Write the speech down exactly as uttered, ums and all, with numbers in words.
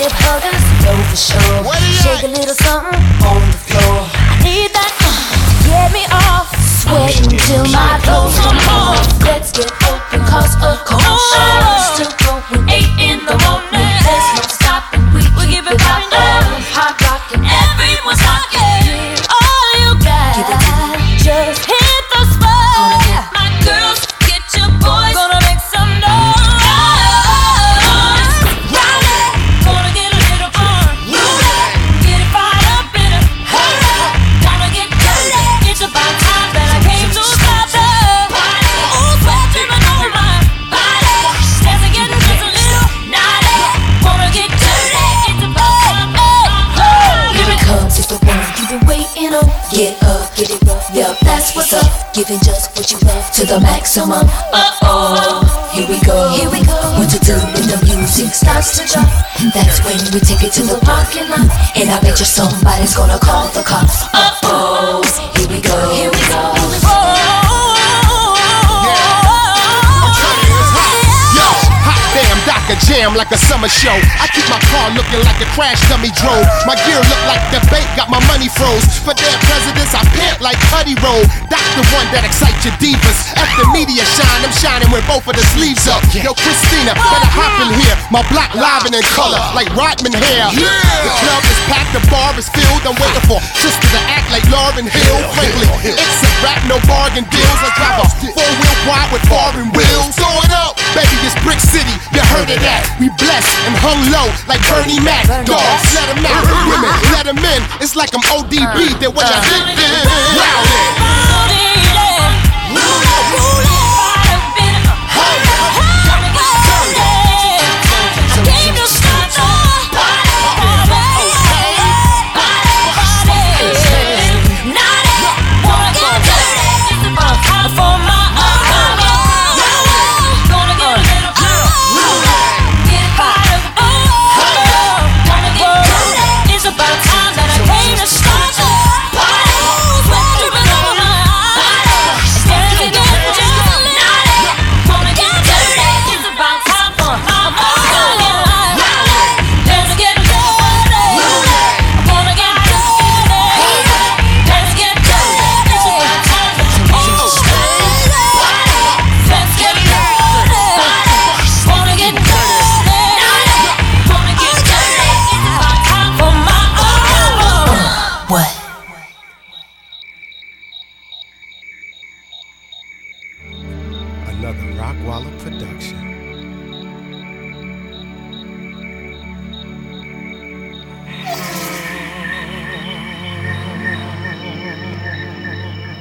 give huggers, no for sure. Shake a little something on the floor. I need that uh, get me off, sweating till my clothes come off. Let's get open, cause a cold show's still going eight in the morning. There's no stopping, we keep it poppin', hot rockin', everyone's rockin'. All you got, give it to me. Just hit the spot. My girls, get your boys, gonna make some noise. Gonna get a little fun, get it fired up in a hurry. Gonna get dirty. It's about time that I came to stop the ooh, sweat dripping over my body. Dancing, getting just a little naughty. Wanna get dirty. It's about time. Here it comes, it's the one you've been waiting on. Get up, get it rough, yup, that's what's up. Giving just what you love to the maximum. Uh-oh, here we go, here we go. What to do when the music starts to drop? That's when we take it to the parking lot. And I bet you somebody's gonna call the cops. Uh-oh, here we go, here we go. A jam like a summer show. I keep my car looking like a crash dummy drove. My gear look like the bank got my money froze. For their presidents, I pimp like Cuddy Roll. That's the one that excites your divas. After media shine, I'm shining with both of the sleeves up. Yo, Christina, better hop in here. My block live and in color, like Rodman hair. The club is packed, the bar is filled. I'm waiting for sister to act like Lauryn Hill. Frankly, it's a rap, no bargain deals. I drive a four-wheel quad with foreign wheels. Throw it up, baby, it's Brick City. You heard it. That. We blessed and hung low like Bernie Mac. Dogs, let them out. Women, let them in. It's like I'm O D B. They're what I did. Another Rockwalla production.